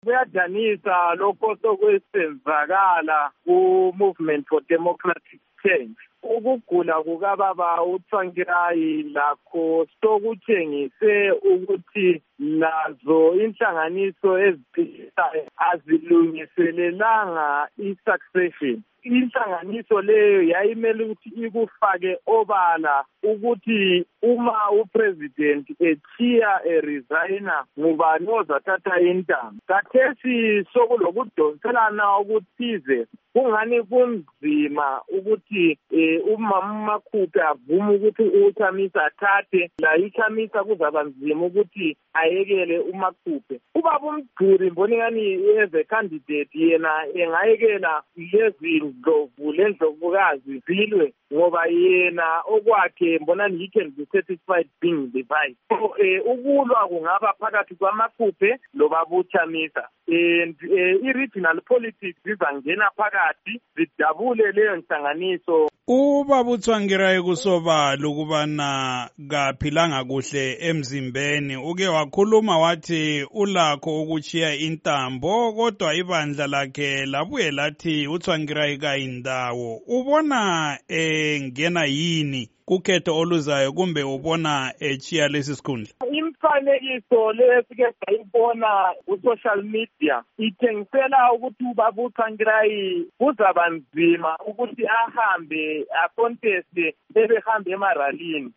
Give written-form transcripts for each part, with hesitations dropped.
Kuyadanisa lokho sokwesenzakala ku-Movement for Democratic Change. Ukugula kukababa uTsvangirai lakho sokutshengise ukuthi lazo inhlanganiso eziphikisayo azilungiselelanga i-succession. Inhlanganiso leyo yayimele ukuthi ikufake obala ukuthi uma upresident echiya resigner ngubani ozathatha intamo. Kathesi sokulokudonselana okuthize kungani kunzima ukuthi uMakhuphe avume ukuthi uChamisa athathe la iChamisa kuzaba nzima ukuthi ayekele uMakhuphe. Ubaba uMgqiri mboningani as a candidate yena engayekela lezi ndlovu lendlovukazi zilwe ngoba yena okwakhe mbonani he can be satisfied being the vice. So ukulwa kungaba phakathi kwaMakhuphe lobaba uChamisa and i-regional politics izangena phakathi zidabule leyo nhlanganiso. Ubaba uTsvangirai kusobala ukubana kaphilanga kuhle emzimbeni uke wakhuluma wathi ulakho ukuchiya intambo kodwa ibandla lakhe labuye lathi uTsvangirai kayindawo. Ubona ngena yini kukhetho oluzayo kumbe ubona echiya lesi sikhundla? Imfanekiso lesike sayibona ku-social media ithengisela ukuthi ubaba uTsvangirai kuzaba nzima ukuthi ahambe aconteste bebehambe emaralini.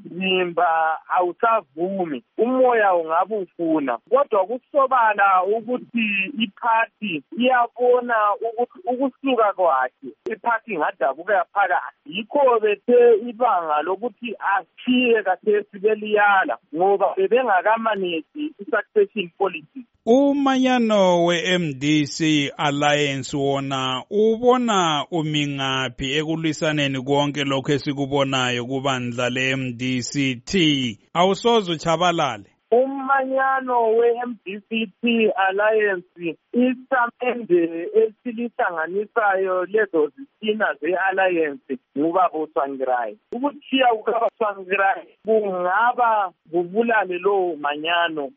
Umzimba awusavumi, umoya ungabe ufuna, kodwa kusobala ukuthi iphathi iyabona ukuthi ukusuka kwakhe iphathi ingadabuka phakathi. Yikho bethe ibanga lokuthi ashiye kathesi beliyala ngoba bebengakamanezi i-succession policy. Umanyano we-MDC Alliance wona ubona umingaphi ekulwisaneni konke lokho esikubonayo kubandla le-MDCT? Awusoze uchabalale. Umanyano we-MDCT Alliance isamende esilihlanganisayo lezo zisina ze-alliance ngubaba uTsvangirai. Ukuthiya kukaBaba uTsvangirai kungaba kubulale lowo manyano